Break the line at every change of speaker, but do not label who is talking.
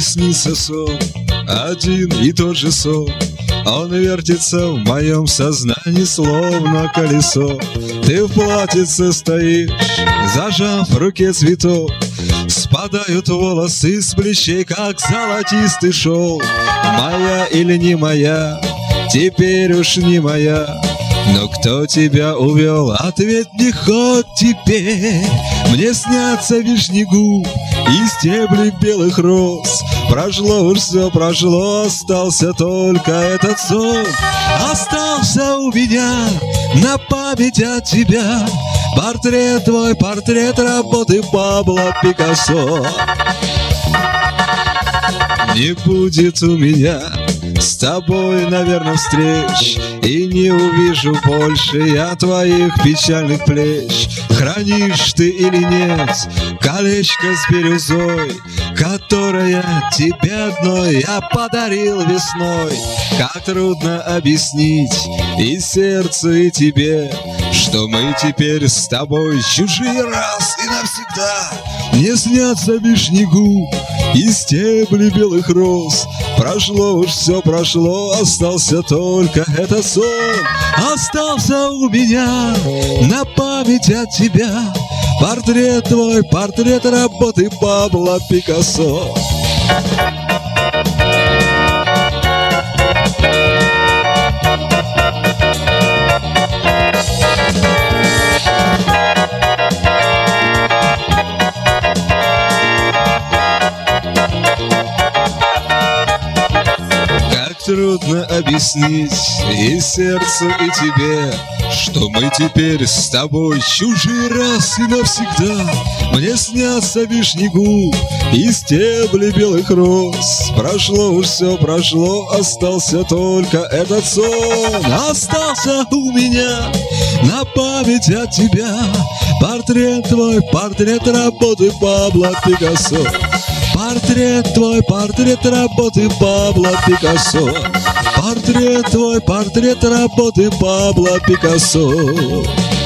снится сон, один и тот же сон. Он вертится в моем сознании, словно колесо. Ты в платьице стоишь, зажав в руке цветок. Спадают волосы с плечей, как золотистый шелк. Моя или не моя, теперь уж не моя. Но кто тебя увел, ответь мне хоть теперь. Мне снятся вишни губ и стебли белых роз. Прошло уж все, прошло, остался только этот сон. Остался у меня на память от тебя портрет твой, портрет работы Пабло Пикассо. Не будет у меня с тобой, наверное, встреч, и не увижу больше я твоих печальных плеч. Хранишь ты или нет колечко с бирюзой, которое тебе одной я подарил весной? Как трудно объяснить и сердцу, и тебе, что мы теперь с тобой чужие раз и навсегда. Мне снятся вишни губ и стебли белых роз. Прошло уж все, прошло, остался только этот сон. Остался у меня на память от тебя портрет твой, портрет работы Пабло Пикассо. Трудно объяснить и сердцу, и тебе, что мы теперь с тобой чужие раз и навсегда. Мне снятся вишни губ и стебли белых роз. Прошло уж все, прошло, остался только этот сон. Остался у меня на память от тебя портрет твой, портрет работы Пабло Пикассо. Портрет твой, портрет работы Пабло Пикассо. Портрет твой, портрет работы Пабло Пикассо.